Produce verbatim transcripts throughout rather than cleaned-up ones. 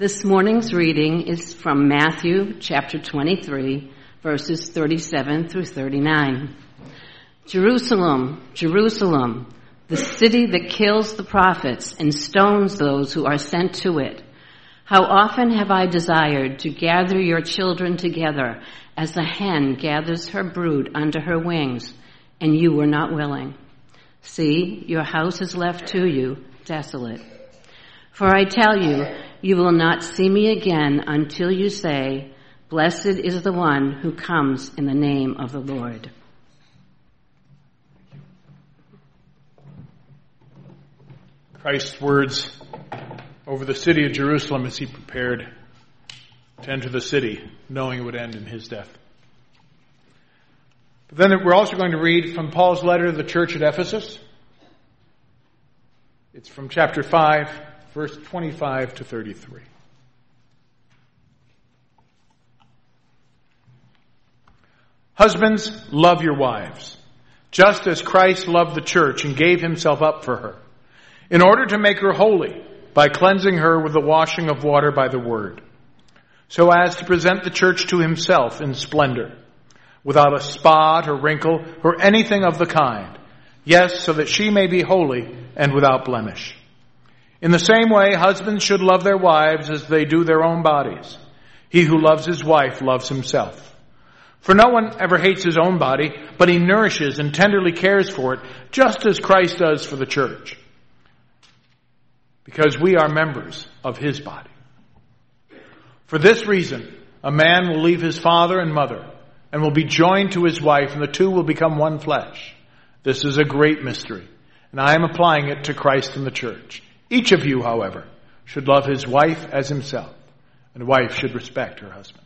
This morning's reading is from Matthew chapter twenty-three, verses thirty-seven through thirty-nine. Jerusalem, Jerusalem, the city that kills the prophets and stones those who are sent to it. How often have I desired to gather your children together as a hen gathers her brood under her wings, and you were not willing. See, your house is left to you desolate. For I tell you, you will not see me again until you say, Blessed is the one who comes in the name of the Lord. Christ's words over the city of Jerusalem as he prepared to enter the city, knowing it would end in his death. But then we're also going to read from Paul's letter to the church at Ephesus. It's from chapter five, verse twenty-five to thirty-three. Husbands, love your wives, just as Christ loved the church and gave himself up for her, in order to make her holy, by cleansing her with the washing of water by the word, so as to present the church to himself in splendor, without a spot or wrinkle or anything of the kind, yes, so that she may be holy and without blemish. In the same way, husbands should love their wives as they do their own bodies. He who loves his wife loves himself. For no one ever hates his own body, but he nourishes and tenderly cares for it, just as Christ does for the church, because we are members of his body. For this reason, a man will leave his father and mother and will be joined to his wife, and the two will become one flesh. This is a great mystery, and I am applying it to Christ and the church. Each of you, however, should love his wife as himself, and a wife should respect her husband.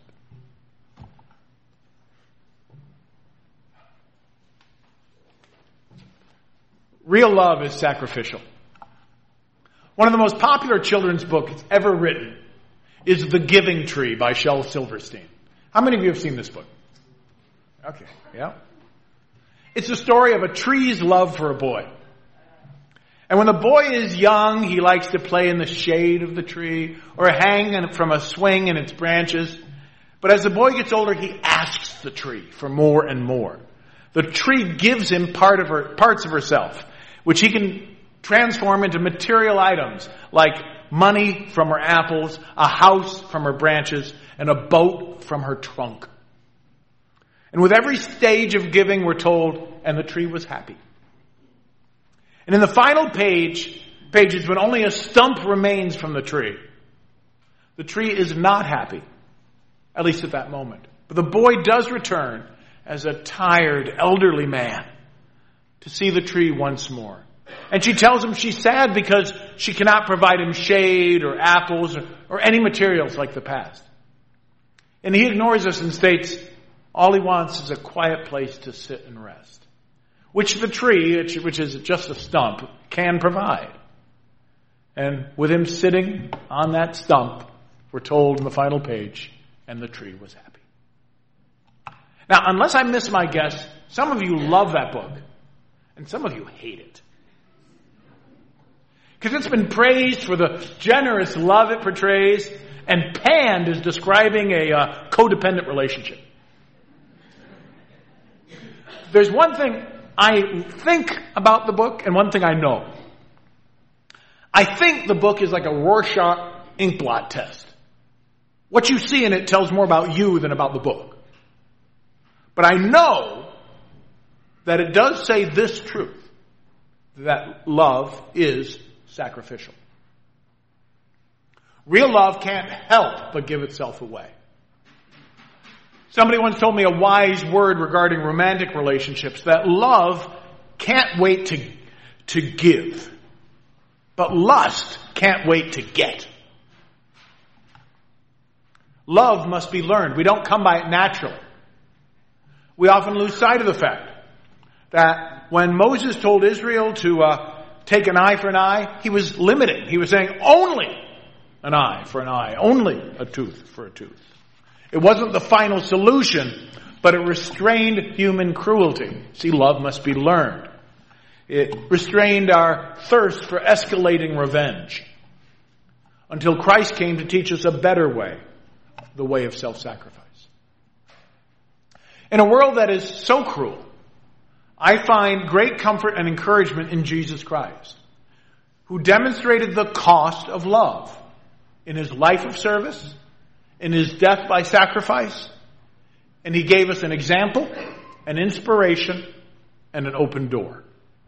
Real love is sacrificial. One of the most popular children's books ever written is The Giving Tree by Shel Silverstein. How many of you have seen this book? Okay, yeah. It's the story of a tree's love for a boy. And when the boy is young, he likes to play in the shade of the tree or hang from a swing in its branches. But as the boy gets older, he asks the tree for more and more. The tree gives him part of her, parts of herself, which he can transform into material items like money from her apples, a house from her branches, and a boat from her trunk. And with every stage of giving, we're told, and the tree was happy. And in the final page, pages when only a stump remains from the tree, the tree is not happy, at least at that moment. But the boy does return as a tired, elderly man to see the tree once more. And she tells him she's sad because she cannot provide him shade or apples or, or any materials like the past. And he ignores us and states all he wants is a quiet place to sit and rest, which the tree, which is just a stump, can provide. And with him sitting on that stump, we're told in the final page, and the tree was happy. Now, unless I miss my guess, some of you love that book, and some of you hate it. Because it's been praised for the generous love it portrays, and panned as describing a uh, codependent relationship. There's one thing I think about the book and one thing I know. I think the book is like a Rorschach inkblot test. What you see in it tells more about you than about the book. But I know that it does say this truth, that love is sacrificial. Real love can't help but give itself away. Somebody once told me a wise word regarding romantic relationships, that love can't wait to, to give, but lust can't wait to get. Love must be learned. We don't come by it naturally. We often lose sight of the fact that when Moses told Israel to uh, take an eye for an eye, he was limiting. He was saying only an eye for an eye, only a tooth for a tooth. It wasn't the final solution, but it restrained human cruelty. See, love must be learned. It restrained our thirst for escalating revenge. until Christ came to teach us a better way, the way of self-sacrifice. In a world that is so cruel, I find great comfort and encouragement in Jesus Christ, who demonstrated the cost of love in his life of service, in his death by sacrifice, and he gave us an example, an inspiration, and an open door.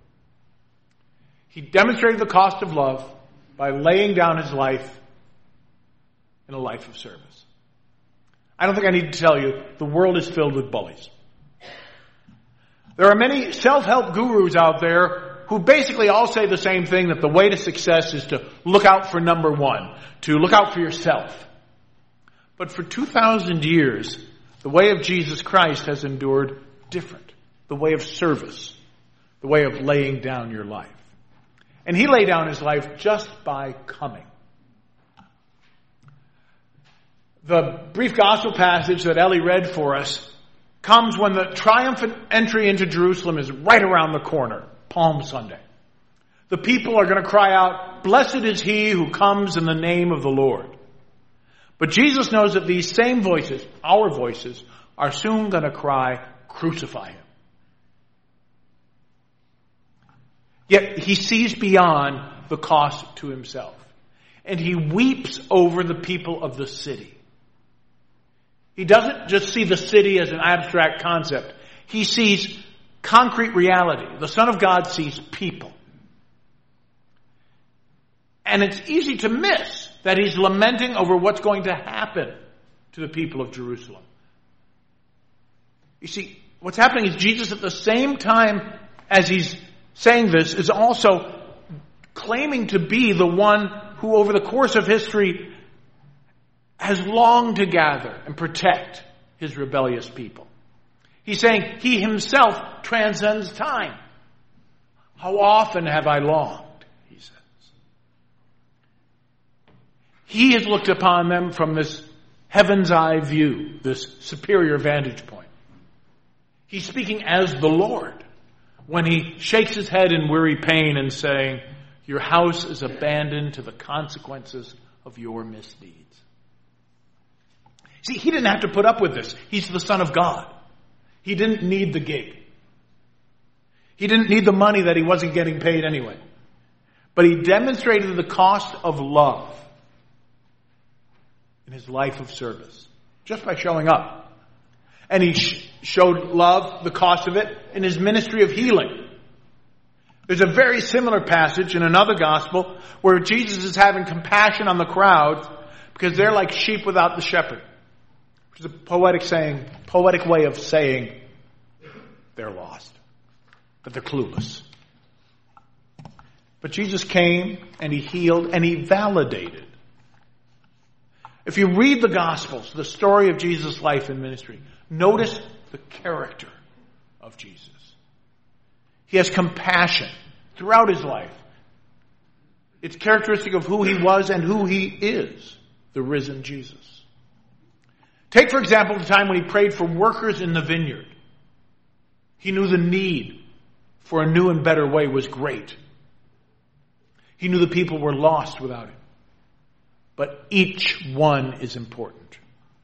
He demonstrated the cost of love by laying down his life in a life of service. I don't think I need to tell you, the world is filled with bullies. There are many self-help gurus out there who basically all say the same thing, that the way to success is to look out for number one, to look out for yourself. But for two thousand years, the way of Jesus Christ has endured different. The way of service. The way of laying down your life. And he laid down his life just by coming. The brief gospel passage that Ellie read for us comes when the triumphant entry into Jerusalem is right around the corner, Palm Sunday. The people are going to cry out, "Blessed is he who comes in the name of the Lord." But Jesus knows that these same voices, our voices, are soon going to cry, "Crucify him." Yet he sees beyond the cost to himself. And he weeps over the people of the city. He doesn't just see the city as an abstract concept. He sees concrete reality. The Son of God sees people. And it's easy to miss that he's lamenting over what's going to happen to the people of Jerusalem. You see, what's happening is Jesus, at the same time as he's saying this, is also claiming to be the one who over the course of history has longed to gather and protect his rebellious people. He's saying he himself transcends time. How often have I longed, he says. He has looked upon them from this heaven's eye view, this superior vantage point. He's speaking as the Lord when he shakes his head in weary pain and saying, "Your house is abandoned to the consequences of your misdeeds." See, he didn't have to put up with this. He's the Son of God. He didn't need the gig. He didn't need the money that he wasn't getting paid anyway. But he demonstrated the cost of love in his life of service, just by showing up. And he sh- showed love, the cost of it, in his ministry of healing. There's a very similar passage in another gospel where Jesus is having compassion on the crowds because they're like sheep without the shepherd. Which is a poetic saying, poetic way of saying they're lost, that they're clueless. But Jesus came and he healed and he validated. If you read the Gospels, the story of Jesus' life and ministry, notice the character of Jesus. He has compassion throughout his life. It's characteristic of who he was and who he is, the risen Jesus. Take, for example, the time when he prayed for workers in the vineyard. He knew the need for a new and better way was great. He knew the people were lost without him. But each one is important.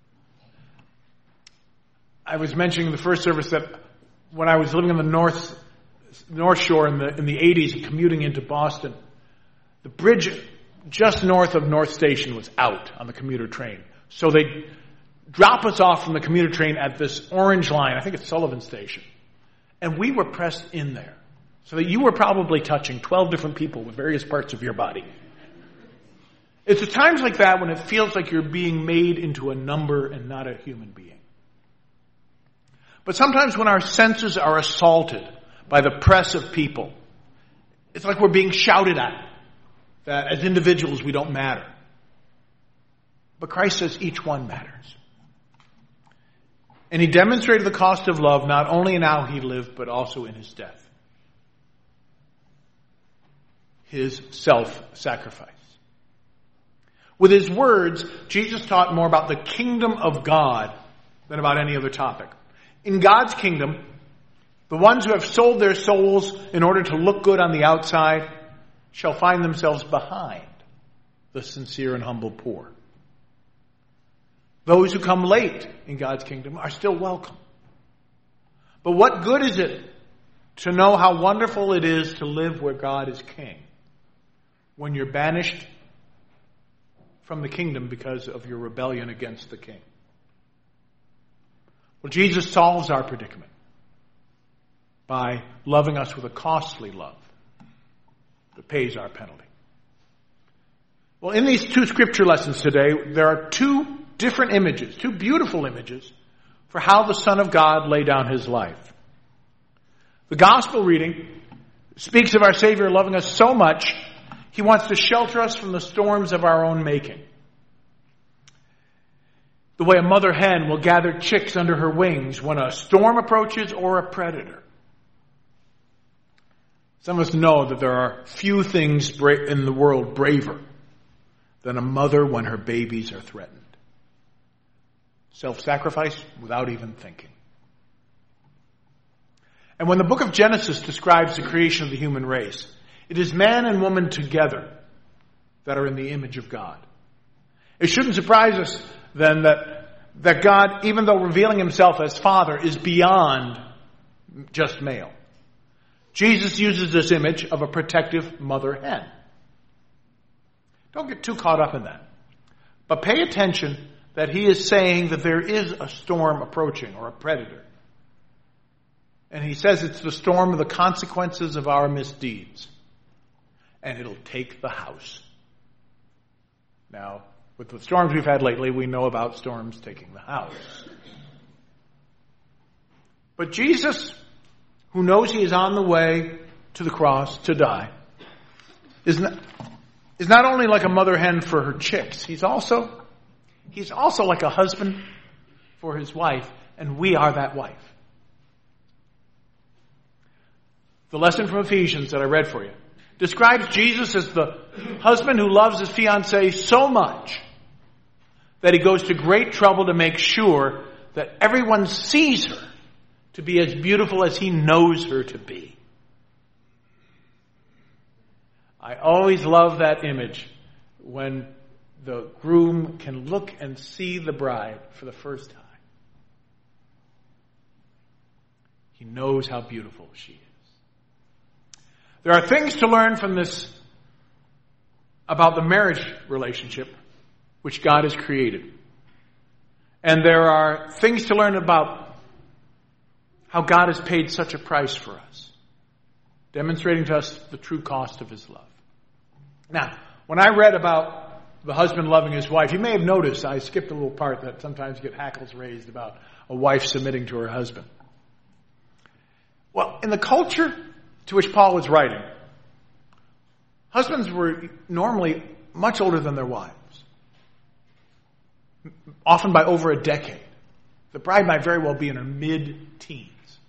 I was mentioning in the first service that when I was living in the North North Shore in the in the eighties and commuting into Boston, the bridge just north of North Station was out on the commuter train. So they drop us off from the commuter train at this orange line, I think it's Sullivan Station. And we were pressed in there. So that you were probably touching twelve different people with various parts of your body. It's at times like that when it feels like you're being made into a number and not a human being. But sometimes when our senses are assaulted by the press of people, it's like we're being shouted at, that as individuals we don't matter. But Christ says each one matters. And he demonstrated the cost of love not only in how he lived, but also in his death. His self-sacrifice. With his words, Jesus taught more about the kingdom of God than about any other topic. In God's kingdom, the ones who have sold their souls in order to look good on the outside shall find themselves behind the sincere and humble poor. Those who come late in God's kingdom are still welcome. But what good is it to know how wonderful it is to live where God is king when you're banished from the kingdom because of your rebellion against the king? Well, Jesus solves our predicament by loving us with a costly love that pays our penalty. Well, in these two scripture lessons today, there are two different images, two beautiful images for how the Son of God laid down his life. The gospel reading speaks of our Savior loving us so much, he wants to shelter us from the storms of our own making. The way a mother hen will gather chicks under her wings when a storm approaches or a predator. Some of us know that there are few things in the world braver than a mother when her babies are threatened. Self-sacrifice without even thinking. And when the book of Genesis describes the creation of the human race, it is man and woman together that are in the image of God. It shouldn't surprise us then that, that God, even though revealing himself as Father, is beyond just male. Jesus uses this image of a protective mother hen. Don't get too caught up in that. But pay attention that he is saying that there is a storm approaching or a predator. And he says it's the storm of the consequences of our misdeeds. And it'll take the house. Now, with the storms we've had lately, we know about storms taking the house. But Jesus, who knows he is on the way to the cross to die, is not, is not only like a mother hen for her chicks, he's also, he's also like a husband for his wife, and we are that wife. The lesson from Ephesians that I read for you describes Jesus as the husband who loves his fiancée so much that he goes to great trouble to make sure that everyone sees her to be as beautiful as he knows her to be. I always love that image when the groom can look and see the bride for the first time. He knows how beautiful she is. There are things to learn from this about the marriage relationship which God has created. And there are things to learn about how God has paid such a price for us, demonstrating to us the true cost of his love. Now, when I read about the husband loving his wife, you may have noticed I skipped a little part that sometimes get hackles raised about a wife submitting to her husband. Well, in the culture to which Paul was writing, husbands were normally much older than their wives, often by over a decade. The bride might very well be in her mid-teens.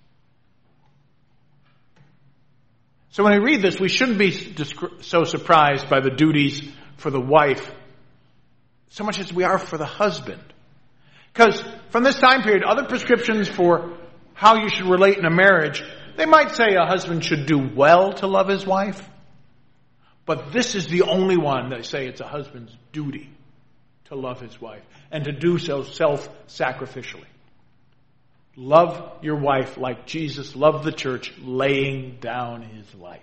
So when we read this, we shouldn't be so surprised by the duties for the wife so much as we are for the husband. Because from this time period, other prescriptions for how you should relate in a marriage, they might say a husband should do well to love his wife. But this is the only one that say it's a husband's duty to love his wife and to do so self-sacrificially. Love your wife like Jesus loved the church, laying down his life.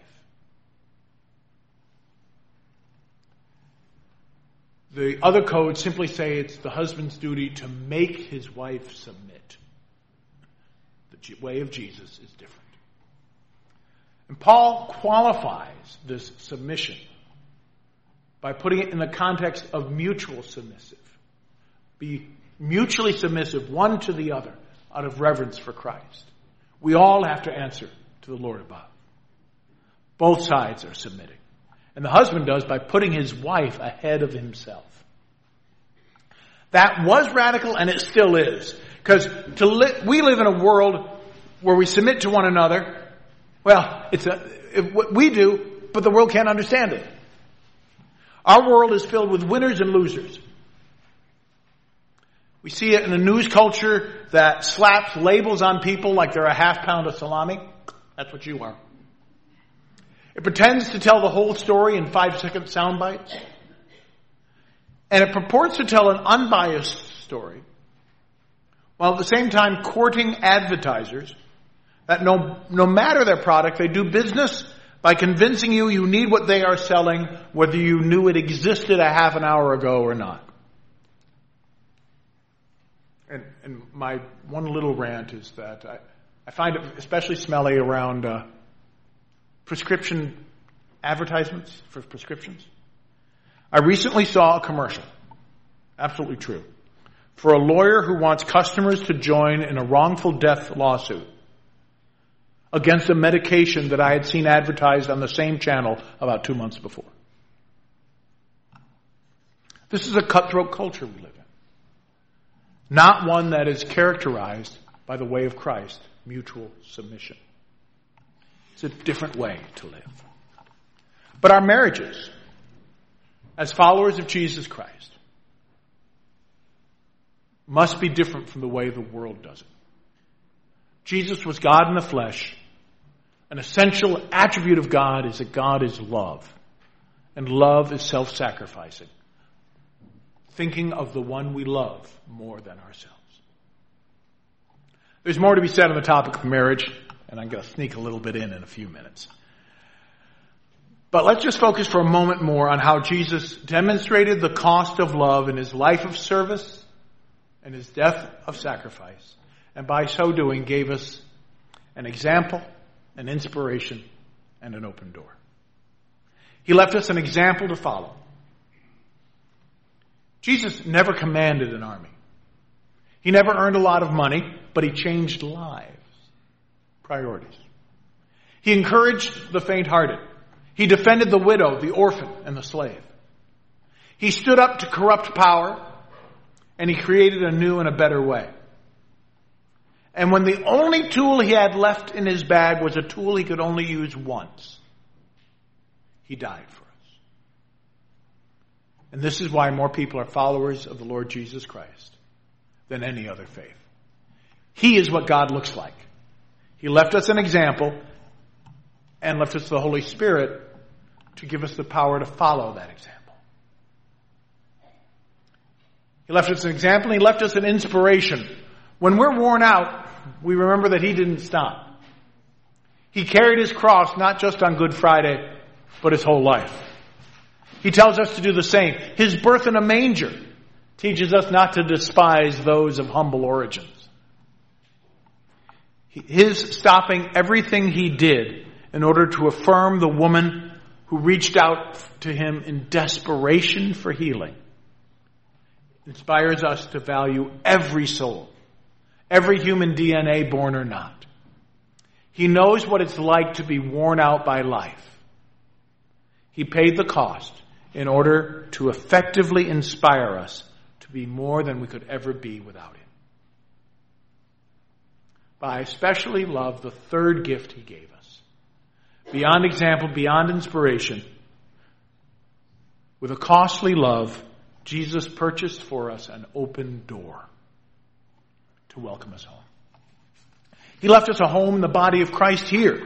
The other codes simply say it's the husband's duty to make his wife submit. The way of Jesus is different. And Paul qualifies this submission by putting it in the context of mutual submissive. Be mutually submissive one to the other out of reverence for Christ. We all have to answer to the Lord above. Both sides are submitting. And the husband does by putting his wife ahead of himself. That was radical and it still is. Because to li- we live in a world where we submit to one another. Well, it's a, it, what we do, but the world can't understand it. Our world is filled with winners and losers. We see it in a news culture that slaps labels on people like they're a half pound of salami. That's what you are. It pretends to tell the whole story in five second sound bites. And it purports to tell an unbiased story, while at the same time courting advertisers that no, no matter their product, they do business by convincing you you need what they are selling, whether you knew it existed a half an hour ago or not. And, and my one little rant is that I, I find it especially smelly around uh, prescription advertisements for prescriptions. I recently saw a commercial, absolutely true, for a lawyer who wants customers to join in a wrongful death lawsuit against a medication that I had seen advertised on the same channel about two months before. This is a cutthroat culture we live in. Not one that is characterized by the way of Christ, mutual submission. It's a different way to live. But our marriages, as followers of Jesus Christ, must be different from the way the world does it. Jesus was God in the flesh. An essential attribute of God is that God is love. And love is self-sacrificing. Thinking of the one we love more than ourselves. There's more to be said on the topic of marriage, and I'm going to sneak a little bit in in a few minutes. But let's just focus for a moment more on how Jesus demonstrated the cost of love in his life of service and his death of sacrifice. And by so doing, gave us an example, an inspiration, and an open door. He left us an example to follow. Jesus never commanded an army. He never earned a lot of money, but he changed lives. Priorities. He encouraged the faint-hearted. He defended the widow, the orphan, and the slave. He stood up to corrupt power, and he created a new and a better way. And when the only tool he had left in his bag was a tool he could only use once, he died for us. And this is why more people are followers of the Lord Jesus Christ than any other faith. He is what God looks like. He left us an example and left us the Holy Spirit to give us the power to follow that example. He left us an example and he left us an inspiration. When we're worn out, we remember that he didn't stop. He carried his cross not just on Good Friday, but his whole life. He tells us to do the same. His birth in a manger teaches us not to despise those of humble origins. His stopping everything he did in order to affirm the woman who reached out to him in desperation for healing inspires us to value every soul. Every human D N A, born or not. He knows what it's like to be worn out by life. He paid the cost in order to effectively inspire us to be more than we could ever be without him. But I especially love the third gift he gave us. Beyond example, beyond inspiration, with a costly love, Jesus purchased for us an open door to welcome us home. He left us a home in the body of Christ here.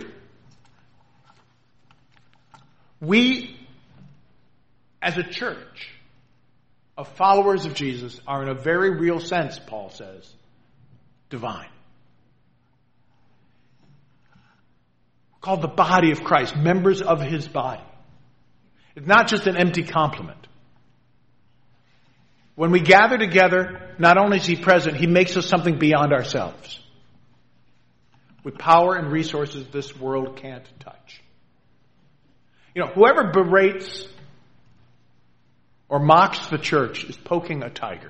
We, as a church of followers of Jesus, are in a very real sense, Paul says, divine. We're called the body of Christ, members of his body. It's not just an empty compliment. When we gather together, not only is he present, he makes us something beyond ourselves. With power and resources this world can't touch. You know, whoever berates or mocks the church is poking a tiger.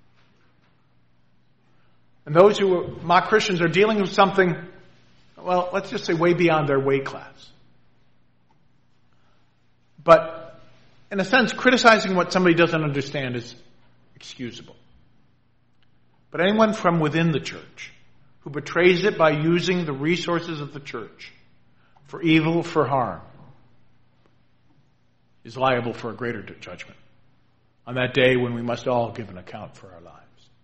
And those who mock Christians are dealing with something, well, let's just say way beyond their weight class. But in a sense, criticizing what somebody doesn't understand is excusable. But anyone from within the church who betrays it by using the resources of the church for evil, for harm, is liable for a greater judgment on that day when we must all give an account for our lives.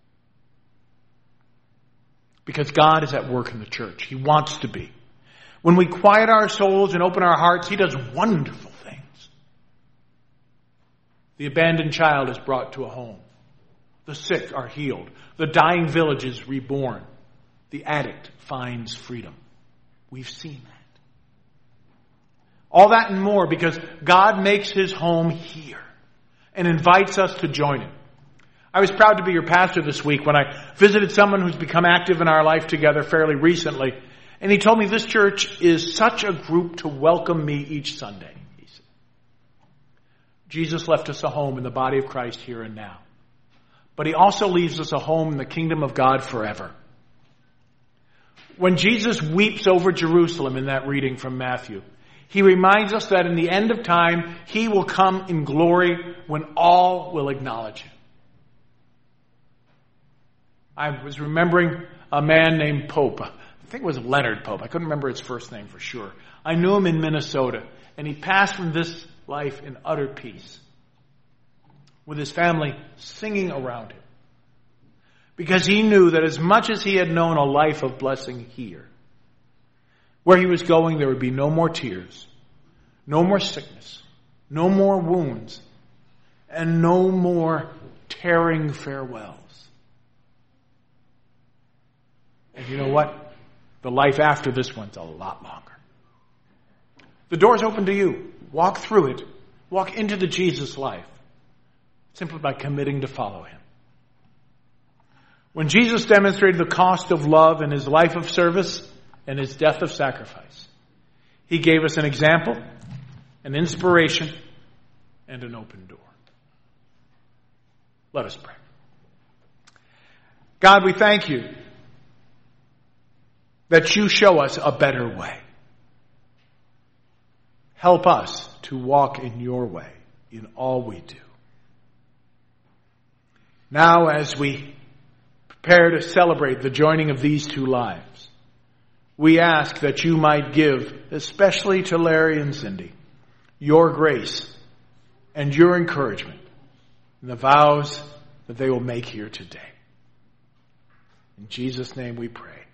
Because God is at work in the church. He wants to be. When we quiet our souls and open our hearts, he does wonderful things. The abandoned child is brought to a home. The sick are healed. The dying village is reborn. The addict finds freedom. We've seen that. All that and more because God makes his home here and invites us to join him. I was proud to be your pastor this week when I visited someone who's become active in our life together fairly recently. And he told me this church is such a group to welcome me each Sunday. He said, Jesus left us a home in the body of Christ here and now. But he also leaves us a home in the kingdom of God forever. When Jesus weeps over Jerusalem in that reading from Matthew, he reminds us that in the end of time, he will come in glory when all will acknowledge him. I was remembering a man named Pope. I think it was Leonard Pope. I couldn't remember his first name for sure. I knew him in Minnesota, and he passed from this life in utter peace, with his family singing around him. Because he knew that as much as he had known a life of blessing here, where he was going there would be no more tears, no more sickness, no more wounds, and no more tearing farewells. And you know what? The life after this one's a lot longer. The door's open to you. Walk through it. Walk into the Jesus life. Simply by committing to follow him. When Jesus demonstrated the cost of love in his life of service and his death of sacrifice, he gave us an example, an inspiration, and an open door. Let us pray. God, we thank you that you show us a better way. Help us to walk in your way in all we do. Now, as we prepare to celebrate the joining of these two lives, we ask that you might give, especially to Larry and Cindy, your grace and your encouragement in the vows that they will make here today. In Jesus' name we pray.